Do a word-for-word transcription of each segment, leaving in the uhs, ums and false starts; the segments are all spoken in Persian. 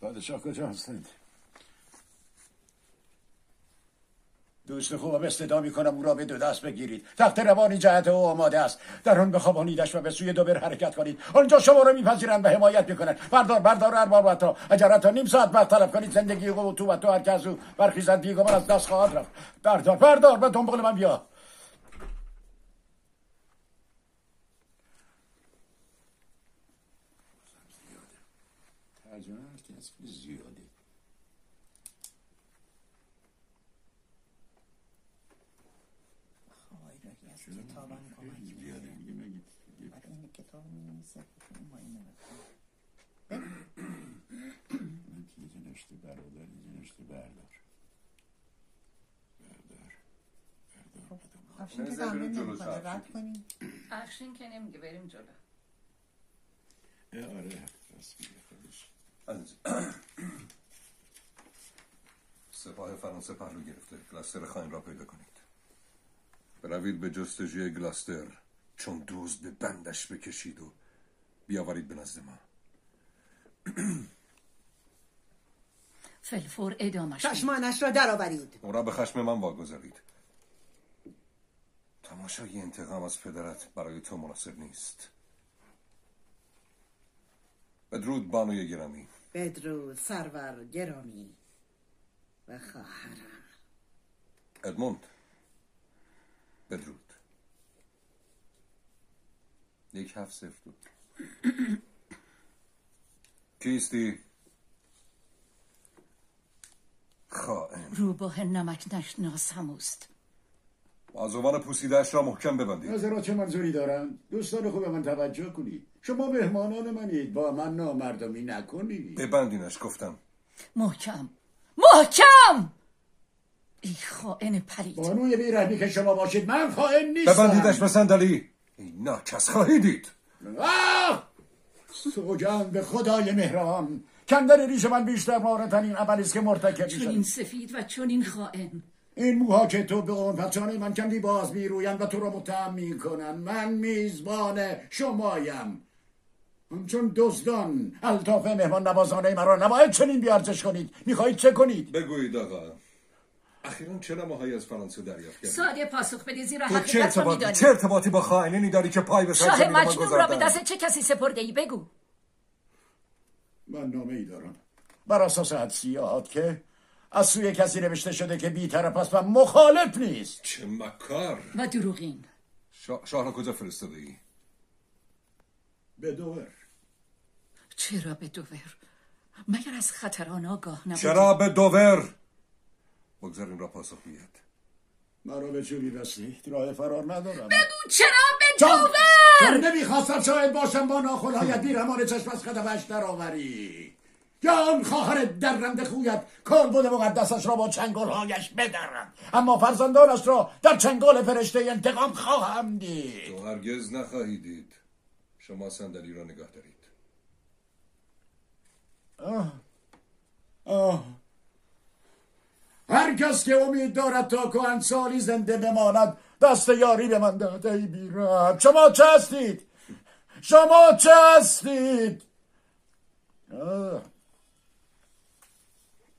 پادشاه کجا هستند؟ دوست خوبم استدعا میکنم او را به دو دست بگیرید. تخت روانی جهت او آماده است. در آن بخوابانیدش و به سوی دوبر حرکت کنید. آنجا شما را میپذیرند و حمایت میکنند. بردار بردار ارباب تا اگر حتی نیم ساعت وقت طلب کنید زندگی او و تو و تو هر که از او برخیزد بیگمان از دست خواهد رفت. بردار بردار به دنبال من بیا. ترجمه کسی زیاده. کتابم کمک میکنه. بعد این کتاب می‌نویسه ما اینو بخونیم. من که یه نشته برادر یه نشته بردار بردار بردار افشین که زمین نمیکنه رد کنیم. افشین که نمیگه بریم جلو. آره راست میگه خودش. سپاه فرانسه پهلو گرفته. گلاستر خاین را پیدا کنید. بروید به جستجوی گلاستر، چون دوز به بندش بکشید و بیاورید به نزد ما. فلفور ادامش چشمانش را در آورید. او را به خشم من واگذارید. تماشای انتقام از پدرت برای تو مناسب نیست. بدرود بانوی گرامی. بدرود سرور گرامی و خواهرم. ادموند بدرود. یک هفت صفر دو. کیستی؟ خائن. روباه نمک نشناس هموست. بازوان پوسیده‌اش را محکم ببندید. نظرات چه منظوری دارن؟ دوستان خوب من توجه کنید. شما مهمانان منید، با من نامردمی نکنید. ببندینش گفتم. محکم محکم. ای خائن پلید. بانوی بیرحمی که شما باشید من خائن نیستم. ببندیدش به صندلی. این ناکس خواهی دید. آه! سوگند به خدای مهربان، کندن ریش من بیشتر مارترین عملی است که مرتکب چون این می‌شوید. سفید و چون این خائن. این موها که تو به اون پچانه من کندی باز میرویند و تو را متهم میکنن. من میزبان شمایم، همچون دزدان الطاف مهمان نوازانه مرا نباید چنین بیارزش کنید. میخواهید چه کنید؟ بگویید آقا، اخیراً چه نماهایی از فرانسه دریافت کردید؟ ساده پاسخ بدی زیرا تو چه حقیقت را ارتباطی میدانی. چه ارتباطی با خائنینی داری که پای به شاه سرزمین ما مجنون را به گذاردند؟ دست چه کسی سپرده ای؟ بگو. من نامه ای دارم بر اساس حدسیات که از سوی کسی نوشته شده که بی‌طرف است و مخالف نیست. چه مکار و دروغین. شا... شاه را کجا فرستاده ای؟ به دوور. چرا به دوور؟ مگر از خطران آگاه نبودی؟ چرا به دوور؟ بگذاریم را پاسخ بیاد. مرا به چوبی بستید، راه فرار ندارم. بگو چرا به چون دوور؟ چون نمیخواستم شاید باشم با ناخنهایت بیرمان چشم از خدمش در آوری، یا آن خواهر درنده خویت کالبد مقدسش را با چنگالهایش بدرم، اما فرزندانش را در چنگال فرشته انتقام خواهم دید. تو هرگز نخواهی دید. شما صندلی را نگاه دارید. آه آه هر کس که امید دارد تا کهنسالی زنده بماند دست یاری به من دهد. ای بی‌رحم، شما چه هستید؟ شما چه هستید؟ آه.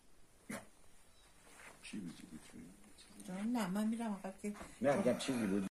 نه من میرم آقا که نه اگر چیزی بود